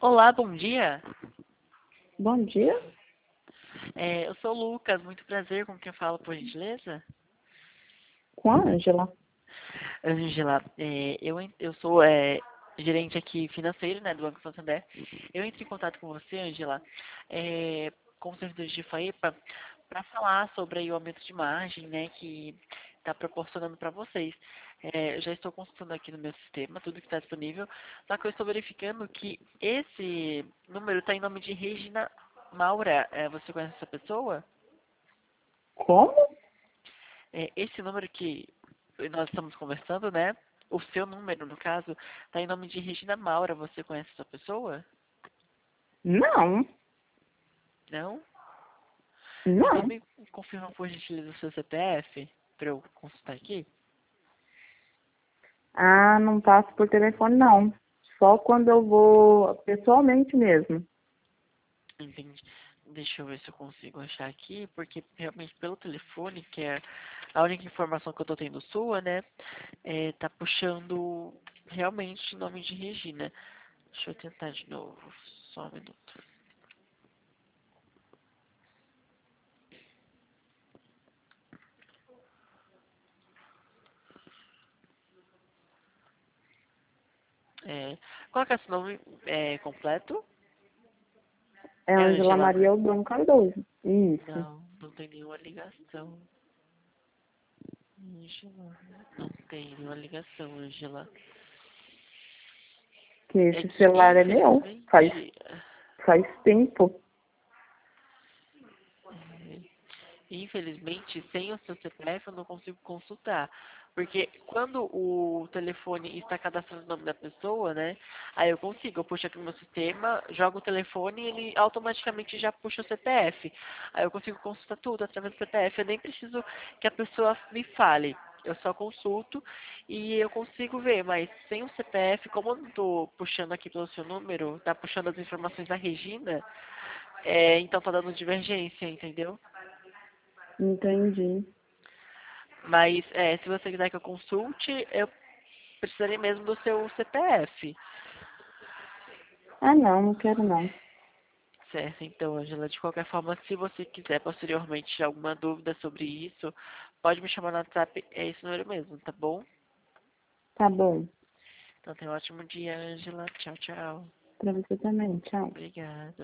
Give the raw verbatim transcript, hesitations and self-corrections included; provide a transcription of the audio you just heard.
Olá, bom dia. Bom dia, É, eu sou o Lucas, muito prazer, com quem eu falo, por gentileza? com a Ângela. Ângela, é, eu, en- eu sou é, gerente aqui financeiro, né, do Banco Santander. Eu entrei em contato com você, Ângela, é, com o servidor de FAEPA, para falar sobre aí o aumento de margem, né, que está proporcionando para vocês. É, eu já estou consultando aqui no meu sistema tudo que está disponível, só que eu estou verificando que esse número está em nome de Regina Maura. É, você conhece essa pessoa? Como? É, esse número que nós estamos conversando, né? O seu número, no caso, está em nome de Regina Maura. Você conhece essa pessoa? Não, Não? Então não. me confirma por gentileza o seu C P F para eu consultar aqui. Ah, não passo por telefone, não. Só quando eu vou pessoalmente mesmo. Entendi. Deixa eu ver se eu consigo achar aqui, porque realmente pelo telefone, que é a única informação que eu tô tendo sua, né? É, tá puxando realmente o nome de Regina. Deixa eu tentar de novo. Só um minuto. É, qual que é o seu nome é, completo? É É Ângela Angela, Maria né? Aldão Cardoso. Isso. Não, não tem nenhuma ligação. Angela, não tem nenhuma ligação, Angela. Que É esse que, celular é meu. Faz, infelizmente, faz tempo. é, infelizmente, sem o seu C P F eu não consigo consultar. Porque quando o telefone está cadastrado o nome da pessoa, né? Aí eu consigo, eu puxo aqui no meu sistema, jogo o telefone e ele automaticamente já puxa o C P F. Aí eu consigo consultar tudo através do C P F. Eu nem preciso que a pessoa me fale. Eu só consulto e eu consigo ver, mas sem o C P F, como eu não tô puxando aqui pelo seu número, tá puxando as informações da Regina, é, então tá dando divergência, entendeu? Entendi. Mas é, se você quiser que eu consulte, eu precisaria mesmo do seu C P F. Ah, não, não quero não. Certo, então, Angela, de qualquer forma, se você quiser posteriormente tirar alguma dúvida sobre isso, pode me chamar no WhatsApp, é esse número mesmo, tá bom? Tá bom. Então, tenha um ótimo dia, Angela. Tchau, tchau. Pra você também. Tchau. Obrigada.